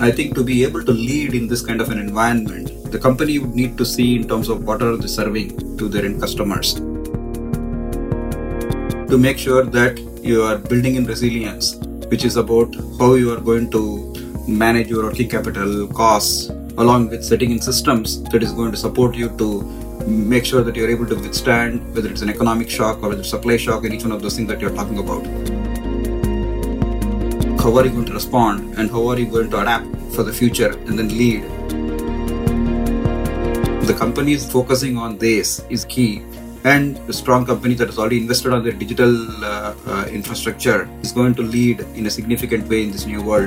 I think to be able to lead in this kind of an environment, the company would need to see in terms of what are they serving to their end customers. To make sure that you are building in resilience, which is about how you are going to manage your working capital costs, along with setting in systems that is going to support you to make sure that you're able to withstand whether it's an economic shock or whether it's supply shock and each one of those things that you're talking about. How are you going to respond and how are you going to adapt for the future and then lead? The companies focusing on this is key, and a strong company that has already invested on their digital infrastructure is going to lead in a significant way in this new world.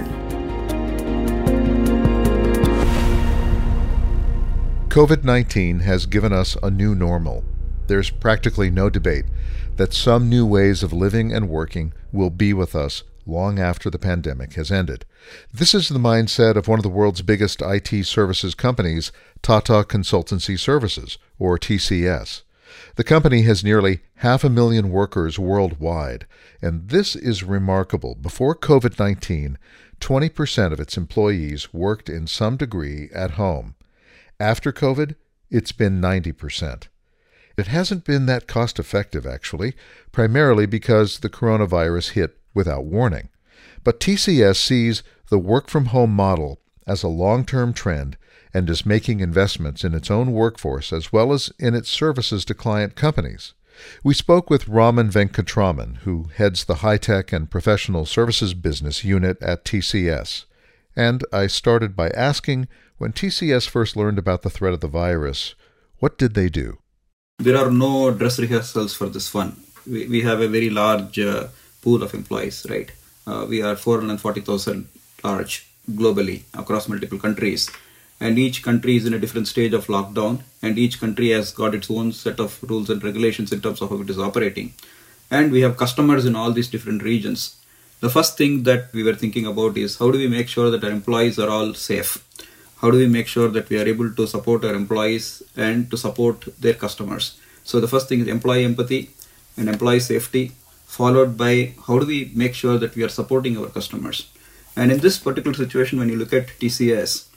COVID-19 has given us a new normal. There's practically no debate that some new ways of living and working will be with us long after the pandemic has ended. This is the mindset of one of the world's biggest IT services companies, Tata Consultancy Services, or TCS. The company has nearly 500,000 workers worldwide, and this is remarkable. Before COVID-19, 20% of its employees worked in some degree at home. After COVID, it's been 90%. It hasn't been that cost-effective, actually, primarily because the coronavirus hit without warning. But TCS sees the work-from-home model as a long-term trend and is making investments in its own workforce as well as in its services to client companies. We spoke with Raman Venkatraman, who heads the high-tech and professional services business unit at TCS. And I started by asking, when TCS first learned about the threat of the virus, what did they do? There are no dress rehearsals for this one. We have a very large pool of employees, right? We are 440,000 large globally across multiple countries. And each country is in a different stage of lockdown, and each country has got its own set of rules and regulations in terms of how it is operating. And we have customers in all these different regions. The first thing that we were thinking about is how do we make sure that our employees are all safe? How do we make sure that we are able to support our employees and to support their customers? So the first thing is employee empathy and employee safety, followed by how do we make sure that we are supporting our customers? And in this particular situation, when you look at TCS,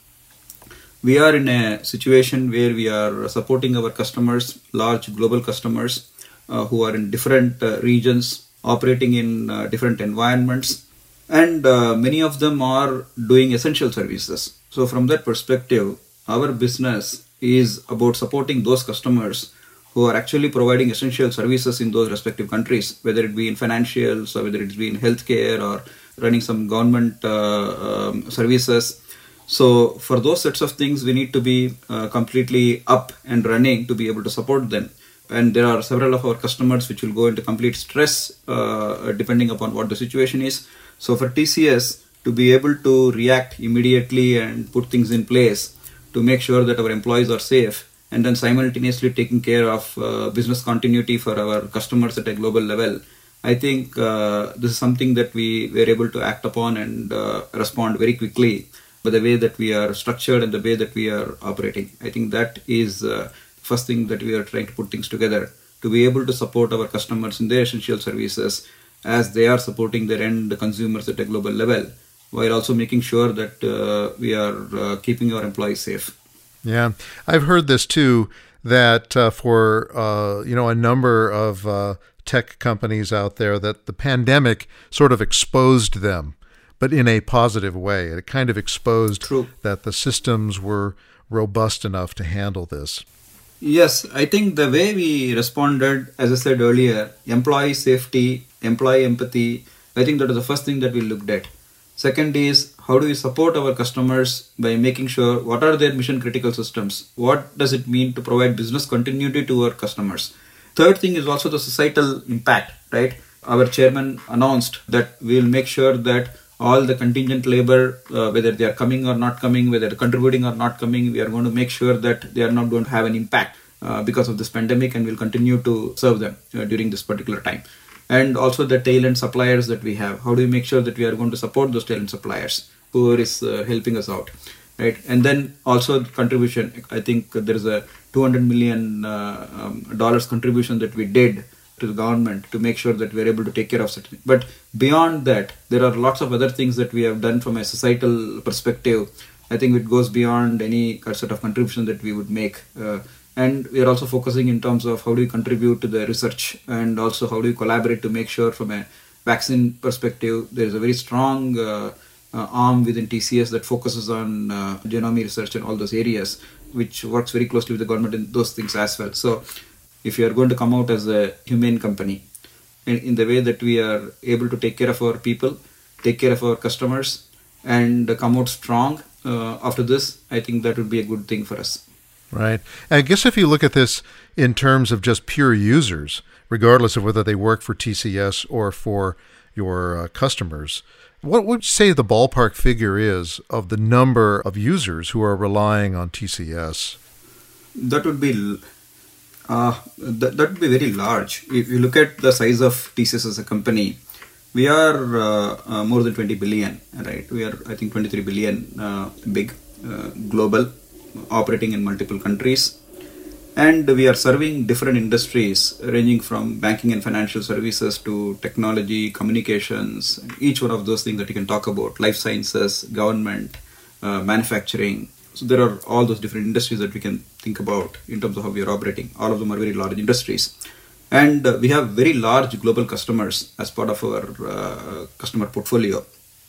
we are in a situation where we are supporting our customers, large global customers who are in different regions, operating in different environments, and many of them are doing essential services. So from that perspective, our business is about supporting those customers who are actually providing essential services in those respective countries, whether it be in financials or whether it be in healthcare or running some government services. So for those sets of things, we need to be completely up and running to be able to support them. And there are several of our customers which will go into complete stress depending upon what the situation is. So for TCS to be able to react immediately and put things in place to make sure that our employees are safe, and then simultaneously taking care of business continuity for our customers at a global level, I think this is something that we were able to act upon and respond very quickly by the way that we are structured and the way that we are operating. I think that is first thing that we are trying to put things together to be able to support our customers in their essential services as they are supporting their end consumers at a global level, while also making sure that we are keeping our employees safe. Yeah, I've heard this too, that for a number of tech companies out there, that the pandemic sort of exposed them, but in a positive way. It kind of exposed that the systems were robust enough to handle this. Yes, I think the way we responded, as I said earlier, employee safety, employee empathy, I think that is the first thing that we looked at. Second is, how do we support our customers by making sure what are their mission critical systems? What does it mean to provide business continuity to our customers? Third thing is also the societal impact, right? Our chairman announced that we'll make sure that all the contingent labor, whether they are coming or not coming, whether they're contributing or not coming, we are going to make sure that they are not going to have an impact because of this pandemic, and we'll continue to serve them during this particular time. And also the tail end suppliers that we have. How do we make sure that we are going to support those tail end suppliers who is helping us out, right? And then also contribution. I think there is a $200 million contribution that we did to the government to make sure that we're able to take care of certain. But beyond that, there are lots of other things that we have done from a societal perspective. I think it goes beyond any sort of contribution that we would make. And we are also focusing in terms of how do we contribute to the research, and also how do we collaborate to make sure from a vaccine perspective, there is a very strong arm within TCS that focuses on genomic research and all those areas, which works very closely with the government in those things as well. So if you are going to come out as a humane company in the way that we are able to take care of our people, take care of our customers, and come out strong after this, I think that would be a good thing for us. Right. I guess if you look at this in terms of just pure users, regardless of whether they work for TCS or for your customers, what would you say the ballpark figure is of the number of users who are relying on TCS? That would be that would be very large. If you look at the size of TCS as a company, we are more than 20 billion, right? We are, I think, 23 billion big, global, operating in multiple countries. And we are serving different industries ranging from banking and financial services to technology, communications, each one of those things that you can talk about, life sciences, government, manufacturing. So there are all those different industries that we can think about in terms of how we are operating. All of them are very large industries. And we have very large global customers as part of our customer portfolio.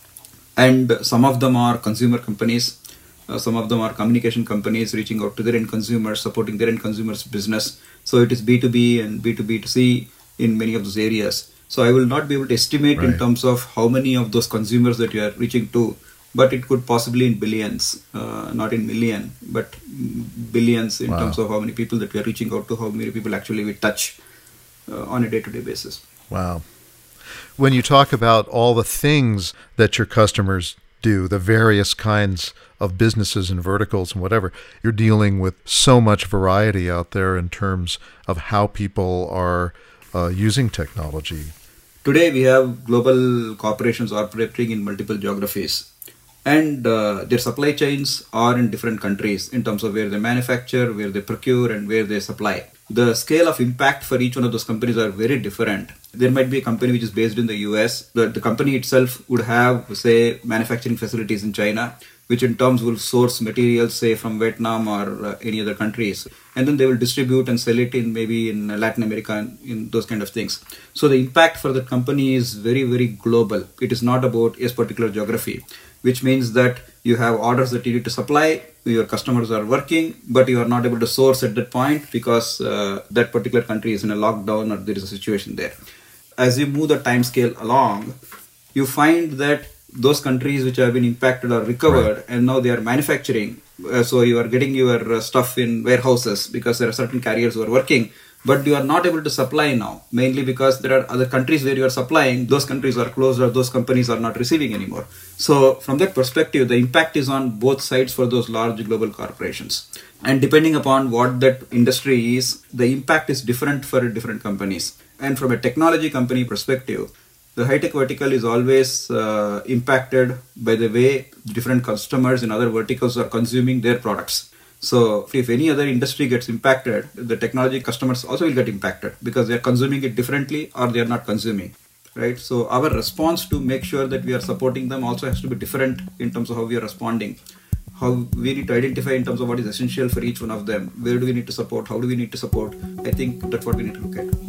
And some of them are consumer companies. Some of them are communication companies reaching out to their end consumers, supporting their end consumers' business. So it is B2B and B2B2C in many of those areas. So I will not be able to estimate in terms of how many of those consumers that you are reaching to, but it could possibly in billions, not in million, but billions in terms of how many people that we are reaching out to, how many people actually we touch on a day-to-day basis. Wow. When you talk about all the things that your customers do, the various kinds of businesses and verticals and whatever, you're dealing with so much variety out there in terms of how people are using technology. Today we have global corporations operating in multiple geographies, and their supply chains are in different countries in terms of where they manufacture, where they procure, and where they supply. The scale of impact for each one of those companies are very different. There might be a company which is based in the US. The company itself would have, say, manufacturing facilities in China, which in terms will source materials, say, from Vietnam or any other countries. And then they will distribute and sell it in maybe in Latin America and in those kind of things. So the impact for the company is very, very global. It is not about a particular geography, which means that you have orders that you need to supply, your customers are working, but you are not able to source at that point because that particular country is in a lockdown or there is a situation there. As you move the time scale along, you find that those countries which have been impacted are recovered, and now they are manufacturing. So you are getting your stuff in warehouses because there are certain carriers who are working, but you are not able to supply now, mainly because there are other countries where you are supplying, those countries are closed or those companies are not receiving anymore. So from that perspective, the impact is on both sides for those large global corporations. And depending upon what that industry is, the impact is different for different companies. And from a technology company perspective, the high-tech vertical is always impacted by the way different customers in other verticals are consuming their products. So if any other industry gets impacted, the technology customers also will get impacted because they are consuming it differently or they are not consuming, right? So our response to make sure that we are supporting them also has to be different in terms of how we are responding. How we need to identify in terms of what is essential for each one of them. Where do we need to support? How do we need to support? I think that's what we need to look at.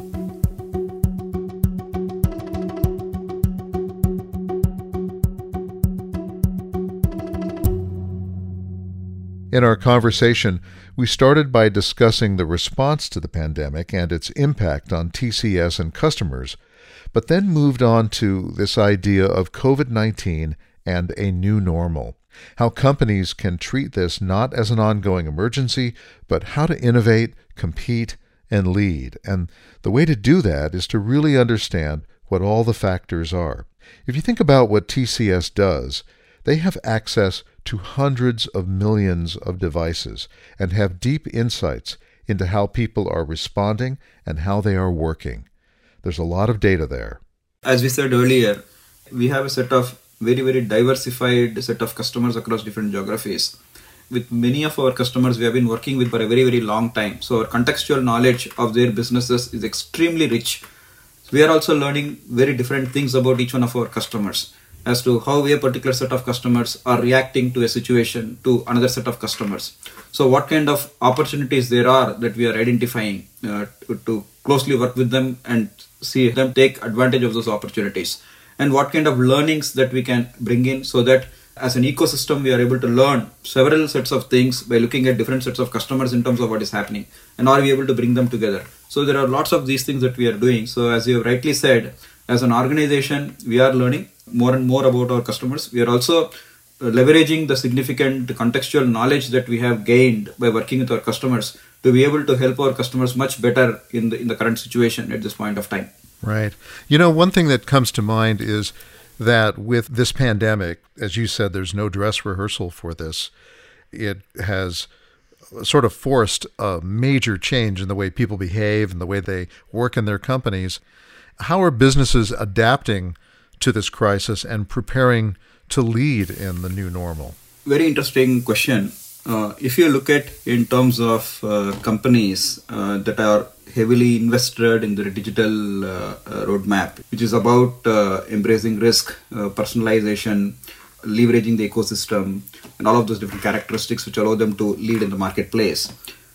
In our conversation, we started by discussing the response to the pandemic and its impact on TCS and customers, but then moved on to this idea of COVID-19 and a new normal, how companies can treat this not as an ongoing emergency, but how to innovate, compete, and lead. And the way to do that is to really understand what all the factors are. If you think about what TCS does, they have access to hundreds of millions of devices and have deep insights into how people are responding and how they are working. There's a lot of data there. As we said earlier, we have a set of very, very diversified set of customers across different geographies. with many of our customers we have been working with for a very, very long time. So our contextual knowledge of their businesses is extremely rich. We are also learning very different things about each one of our customers as to how a particular set of customers are reacting to a situation, to another set of customers. So what kind of opportunities there are that we are identifying to closely work with them and see them take advantage of those opportunities. And what kind of learnings that we can bring in so that as an ecosystem, we are able to learn several sets of things by looking at different sets of customers in terms of what is happening. And are we able to bring them together? So there are lots of these things that we are doing. So as you rightly said, as an organization, we are learning more and more about our customers. We are also leveraging the significant contextual knowledge that we have gained by working with our customers to be able to help our customers much better in the current situation at this point of time. Right. You know, one thing that comes to mind is that with this pandemic, as you said, there's no dress rehearsal for this. It has sort of forced a major change in the way people behave and the way they work in their companies. How are businesses adapting to this crisis and preparing to lead in the new normal? Very interesting question. If you look at in terms of companies that are heavily invested in the digital roadmap, which is about embracing risk, personalization, leveraging the ecosystem, and all of those different characteristics which allow them to lead in the marketplace.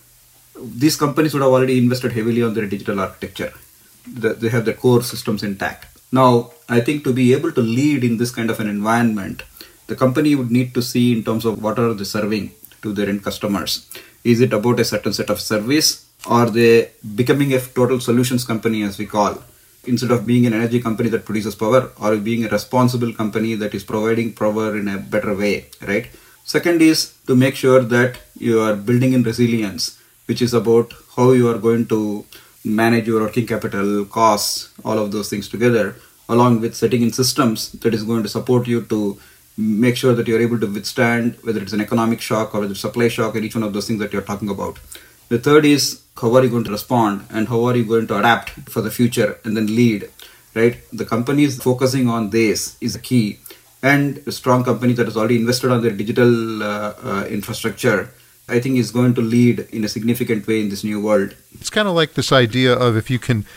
These companies would have already invested heavily on their digital architecture. They have their core systems intact. Now, I think to be able to lead in this kind of an environment, the company would need to see in terms of what are they serving to their end customers. Is it about a certain set of service? Are they becoming a total solutions company, as we call? Instead of being an energy company that produces power, or being a responsible company that is providing power in a better way, right? Second is to make sure that you are building in resilience, which is about how you are going to manage your working capital, costs, all of those things together, along with setting in systems that is going to support you to make sure that you're able to withstand whether it's an economic shock or whether it's supply shock or each one of those things that you're talking about. The third is how are you going to respond and how are you going to adapt for the future and then lead, right? The companies focusing on this is a key, and a strong company that has already invested on their digital infrastructure, I think is going to lead in a significant way in this new world. It's kind of like this idea of if you can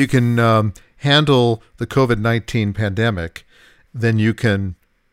handle the COVID-19 pandemic, then you can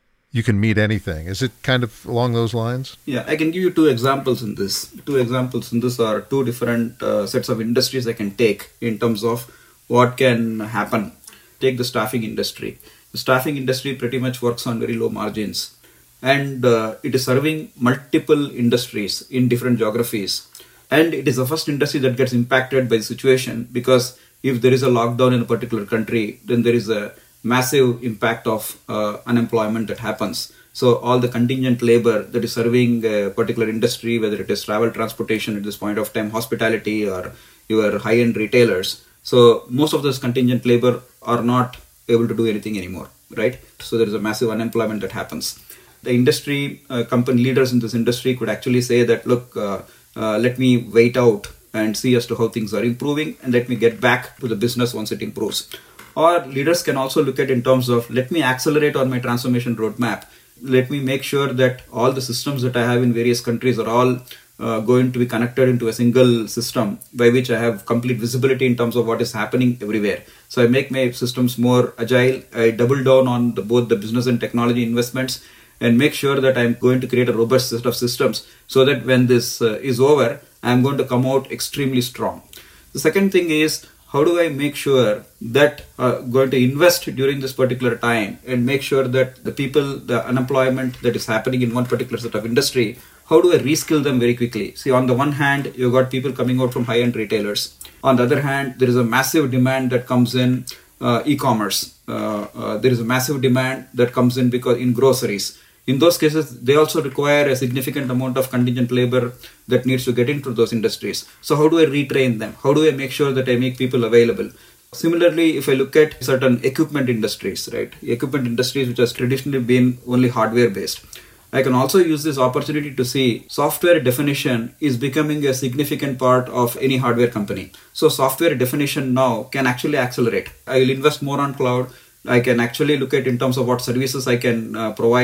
meet anything. Is it kind of along those lines? Yeah, I can give you two examples in this. Two examples in this are two different sets of industries I can take in terms of what can happen. Take the staffing industry. The staffing industry pretty much works on very low margins, and it is serving multiple industries in different geographies. And it is the first industry that gets impacted by the situation, because if there is a lockdown in a particular country, then there is a massive impact of unemployment that happens. So all the contingent labor that is serving a particular industry, whether it is travel, transportation at this point of time, hospitality, or your high-end retailers. So most of those contingent labor are not able to do anything anymore, right? So there is a massive unemployment that happens. The industry, company leaders in this industry could actually say that, look, let me wait out and see as to how things are improving, and let me get back to the business once it improves. Or leaders can also look at in terms of, let me accelerate on my transformation roadmap. Let me make sure that all the systems that I have in various countries are all going to be connected into a single system by which I have complete visibility in terms of what is happening everywhere. So I make my systems more agile. I double down on both the business and technology investments and make sure that I'm going to create a robust set of systems so that when this is over, I'm going to come out extremely strong. The second thing is, how do I make sure that going to invest during this particular time and make sure that the people, the unemployment that is happening in one particular set of industry, how do I reskill them very quickly? See, on the one hand, you've got people coming out from high-end retailers. On the other hand, there is a massive demand that comes in e-commerce. There is a massive demand that comes in because in groceries. In those cases, they also require a significant amount of contingent labor that needs to get into those industries. So how do I retrain them? How do I make sure that I make people available? Similarly, if I look at certain equipment industries, right? Equipment industries which has traditionally been only hardware based. I can also use this opportunity to see software definition is becoming a significant part of any hardware company. So software definition now can actually accelerate. I will invest more on cloud. I can actually look at in terms of what services I can provide.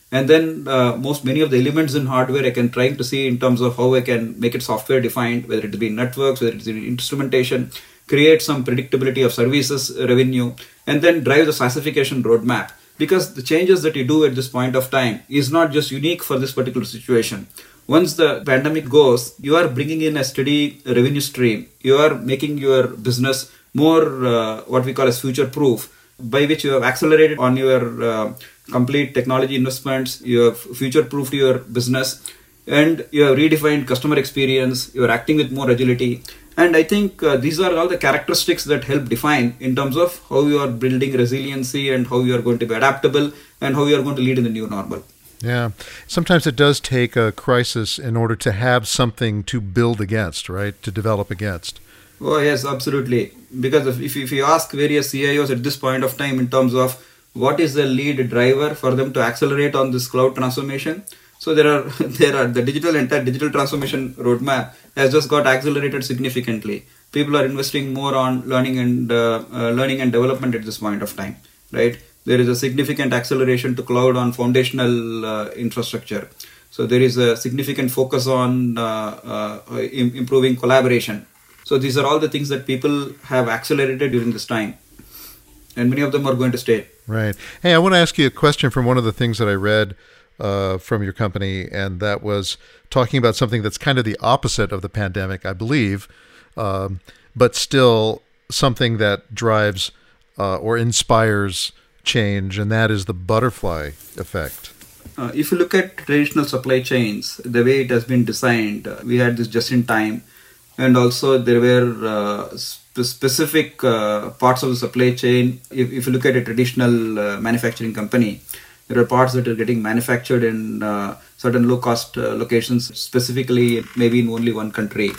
And then many of the elements in hardware I can try to see in terms of how I can make it software defined, whether it be networks, whether it's in instrumentation, create some predictability of services revenue, and then drive the classification roadmap. Because the changes that you do at this point of time is not just unique for this particular situation. Once the pandemic goes, you are bringing in a steady revenue stream. You are making your business more what we call as future proof, by which you have accelerated on your complete technology investments, you have future proofed your business, and you have redefined customer experience, you are acting with more agility. And I think these are all the characteristics that help define in terms of how you are building resiliency and how you are going to be adaptable and how you are going to lead in the new normal. Yeah. Sometimes it does take a crisis in order to have something to build against, right? To develop against. Oh, yes, absolutely. Because if you ask various CIOs at this point of time in terms of what is the lead driver for them to accelerate on this cloud transformation, so there are the entire digital transformation roadmap has just got accelerated significantly. People are investing more on learning and development at this point of time, right? There is a significant acceleration to cloud on foundational infrastructure. So there is a significant focus on improving collaboration. So these are all the things that people have accelerated during this time, and many of them are going to stay. Right. Hey, I want to ask you a question from one of the things that I read from your company, and that was talking about something that's kind of the opposite of the pandemic, I believe, but still something that drives or inspires change, and that is the butterfly effect. If you look at traditional supply chains, the way it has been designed, we had this just in time, and also there were specific parts of the supply chain. If you look at a traditional manufacturing company, there are parts that are getting manufactured in certain low-cost locations, specifically maybe in only one country.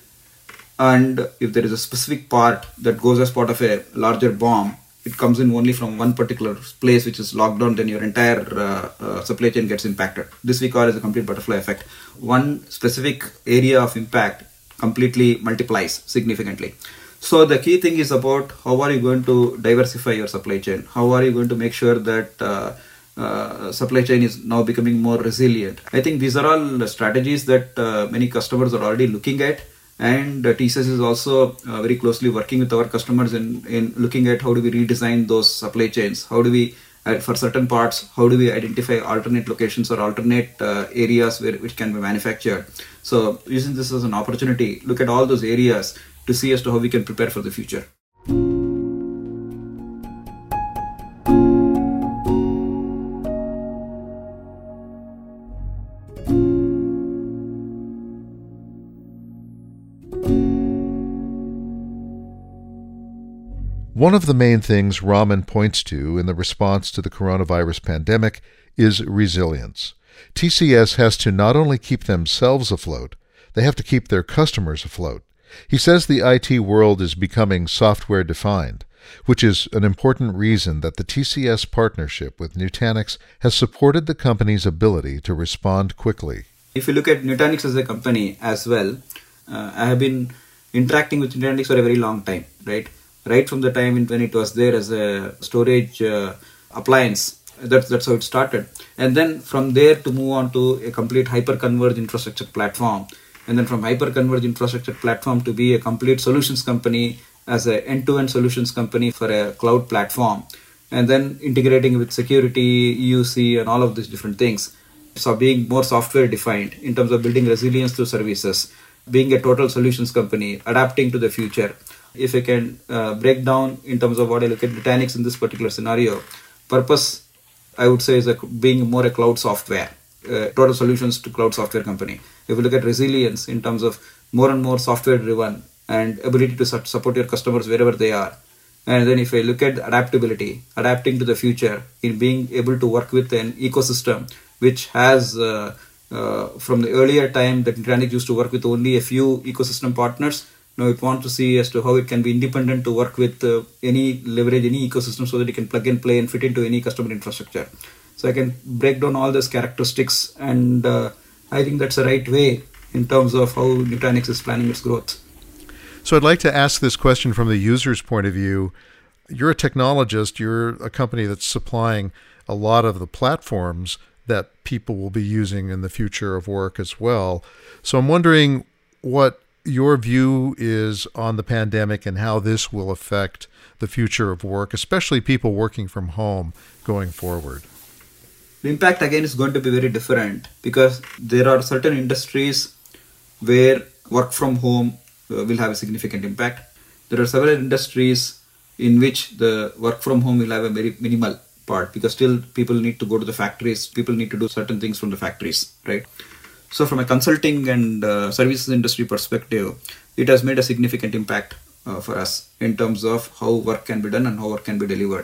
And if there is a specific part that goes as part of a larger BOM, it comes in only from one particular place which is locked down, then your entire supply chain gets impacted. This we call as a complete butterfly effect. One specific area of impact completely multiplies significantly. So the key thing is about how are you going to diversify your supply chain? How are you going to make sure that supply chain is now becoming more resilient? I think these are all strategies that many customers are already looking at. And TCS is also very closely working with our customers in looking at how do we redesign those supply chains. How do we, for certain parts, how do we identify alternate locations or alternate areas which can be manufactured. So using this as an opportunity, look at all those areas to see as to how we can prepare for the future. One of the main things Raman points to in the response to the coronavirus pandemic is resilience. TCS has to not only keep themselves afloat, they have to keep their customers afloat. He says the IT world is becoming software defined, which is an important reason that the TCS partnership with Nutanix has supported the company's ability to respond quickly. If you look at Nutanix as a company as well, I have been interacting with Nutanix for a very long time, right? Right from the time when it was there as a storage appliance. That's how it started. And then from there to move on to a complete hyper-converged infrastructure platform. And then from hyper-converged infrastructure platform to be a complete solutions company as an end-to-end solutions company for a cloud platform. And then integrating with security, EUC, and all of these different things. So being more software defined in terms of building resilience to services, being a total solutions company, adapting to the future. If I can break down in terms of what I look at Nutanix in this particular scenario, purpose, I would say, is being more a cloud software, total solutions to cloud software company. If you look at resilience in terms of more and more software driven and ability to support your customers wherever they are. And then if I look at adaptability, adapting to the future in being able to work with an ecosystem which has, from the earlier time that Nutanix used to work with only a few ecosystem partners, now it wants to see as to how it can be independent to work with leverage any ecosystem so that it can plug and play and fit into any customer infrastructure. So I can break down all those characteristics, and I think that's the right way in terms of how Nutanix is planning its growth. So I'd like to ask this question from the user's point of view. You're a technologist, you're a company that's supplying a lot of the platforms that people will be using in the future of work as well. So I'm wondering what your view is on the pandemic and how this will affect the future of work, especially people working from home going forward. The impact again is going to be very different because there are certain industries where work from home will have a significant impact. There are several industries in which the work from home will have a very minimal part because still people need to go to the factories, people need to do certain things from the factories, right? So from a consulting and services industry perspective, it has made a significant impact for us in terms of how work can be done and how work can be delivered.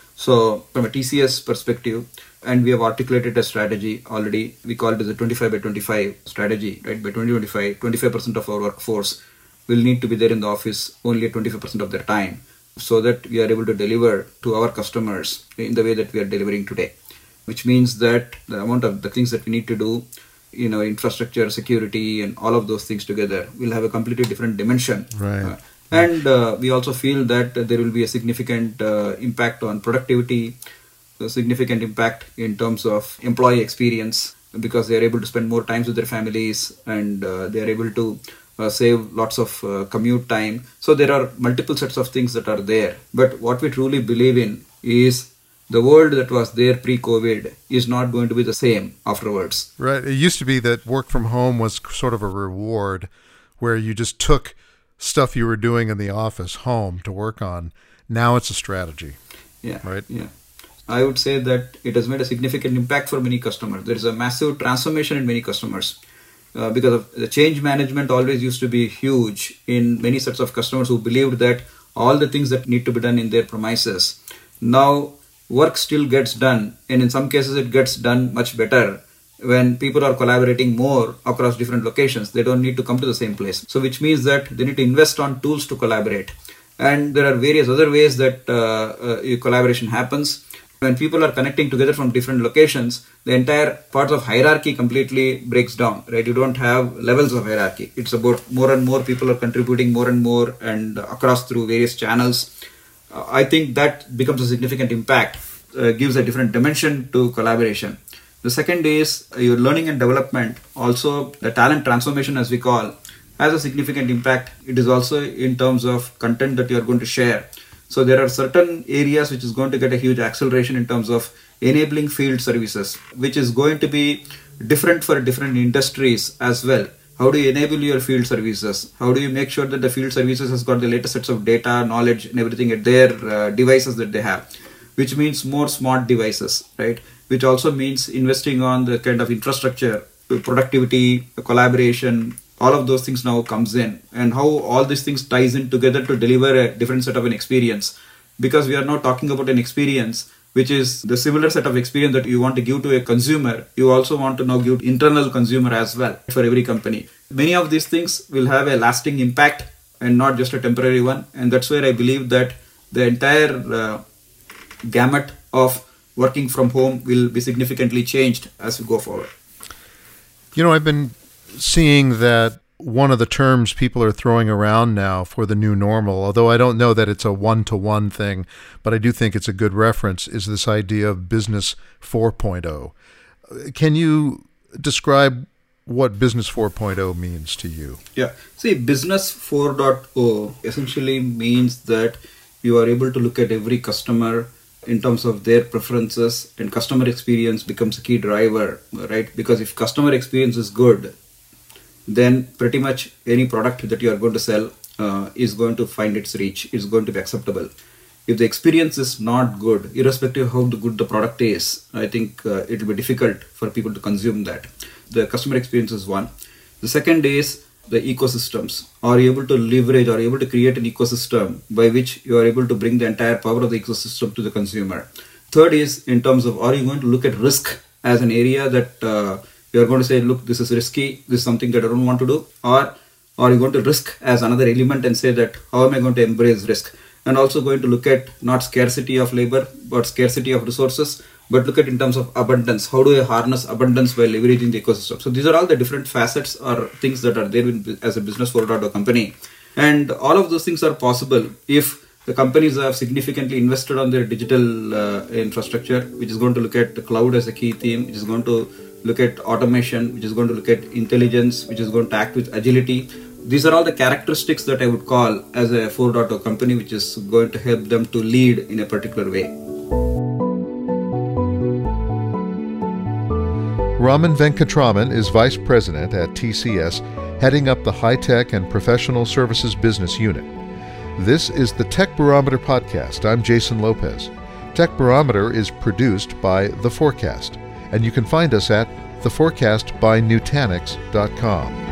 So from a TCS perspective, and we have articulated a strategy already, we call it as a 25 by 25 strategy, right? By 2025, 25% of our workforce will need to be there in the office only at 25% of their time so that we are able to deliver to our customers in the way that we are delivering today, which means that the amount of the things that we need to do, infrastructure, security, and all of those things together will have a completely different dimension. Right. And we also feel that there will be a significant impact on productivity, a significant impact in terms of employee experience because they are able to spend more time with their families and they are able to save lots of commute time. So there are multiple sets of things that are there. But what we truly believe in is the world that was there pre-COVID is not going to be the same afterwards. Right. It used to be that work from home was sort of a reward where you just took stuff you were doing in the office home to work on. Now it's a strategy. Yeah. Right? Yeah. I would say that it has made a significant impact for many customers. There is a massive transformation in many customers because of the change management always used to be huge in many sets of customers who believed that all the things that need to be done in their premises. Now work still gets done, and in some cases it gets done much better when people are collaborating more across different locations. They don't need to come to the same place. So which means that they need to invest on tools to collaborate. And there are various other ways that collaboration happens. When people are connecting together from different locations, the entire part of hierarchy completely breaks down, right? You don't have levels of hierarchy. It's about more and more people are contributing more and more and across through various channels. I think that becomes a significant impact, gives a different dimension to collaboration. The second is your learning and development. Also, the talent transformation, as we call, has a significant impact. It is also in terms of content that you are going to share. So there are certain areas which is going to get a huge acceleration in terms of enabling field services, which is going to be different for different industries as well. How do you enable your field services? How do you make sure that the field services has got the latest sets of data, knowledge, and everything at their devices that they have, which means more smart devices, right? Which also means investing on the kind of infrastructure, productivity, collaboration, all of those things now comes in, and how all these things ties in together to deliver a different set of an experience. Because we are now talking about an experience which is the similar set of experience that you want to give to a consumer, you also want to now give internal consumer as well for every company. Many of these things will have a lasting impact and not just a temporary one. And that's where I believe that the entire gamut of working from home will be significantly changed as we go forward. I've been seeing that one of the terms people are throwing around now for the new normal, although I don't know that it's a one-to-one thing, but I do think it's a good reference, is this idea of Business 4.0. Can you describe what Business 4.0 means to you? Yeah. See, Business 4.0 essentially means that you are able to look at every customer in terms of their preferences, and customer experience becomes a key driver, right? Because if customer experience is good, then pretty much any product that you are going to sell is going to find its reach, is going to be acceptable. If the experience is not good, irrespective of how good the product is, I think it will be difficult for people to consume that. The customer experience is one. The second is the ecosystems. Are you able to leverage, are you able to create an ecosystem by which you are able to bring the entire power of the ecosystem to the consumer? Third is in terms of, are you going to look at risk as an area that you are going to say, look, this is risky, this is something that I don't want to do, or are you going to risk as another element and say that how am I going to embrace risk? And also going to look at not scarcity of labor, but scarcity of resources, but look at in terms of abundance. How do I harness abundance by leveraging the ecosystem? So these are all the different facets or things that are there as a Business 4.0 company. And all of those things are possible if The companies have significantly invested on their digital infrastructure, which is going to look at the cloud as a key theme, which is going to look at automation, which is going to look at intelligence, which is going to act with agility. These are all the characteristics that I would call as a 4.0 company, which is going to help them to lead in a particular way. Raman Venkatraman is Vice President at TCS, heading up the High-Tech and Professional Services Business Unit. This is the Tech Barometer Podcast. I'm Jason Lopez. Tech Barometer is produced by The Forecast, and you can find us at theforecastbynutanix.com.